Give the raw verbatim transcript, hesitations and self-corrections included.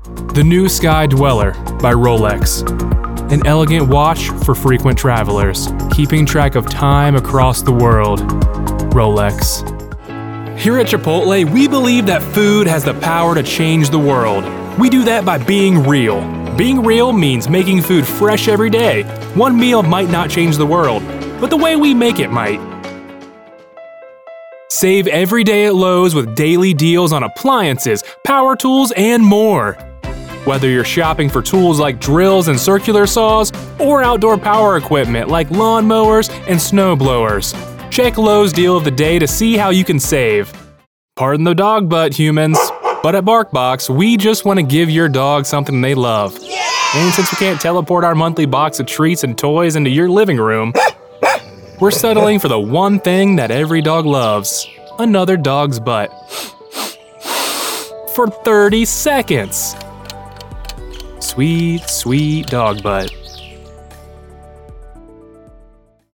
The New Sky Dweller by Rolex. An elegant watch for frequent travelers, keeping track of time across the world. Rolex. Here at Chipotle, we believe that food has the power to change the world. We do that by being real. Being real means making food fresh every day. One meal might not change the world, but the way we make it might. Save every day at Lowe's with daily deals on appliances, power tools, and more. Whether you're shopping for tools like drills and circular saws, or outdoor power equipment like lawnmowers and snowblowers, check Lowe's Deal of the Day to see how you can save. Pardon the dog butt, humans, but at BarkBox, we just want to give your dog something they love. Yeah! And since we can't teleport our monthly box of treats and toys into your living room, we're settling for the one thing that every dog loves: another dog's butt. For thirty seconds. Sweet, sweet dog butt.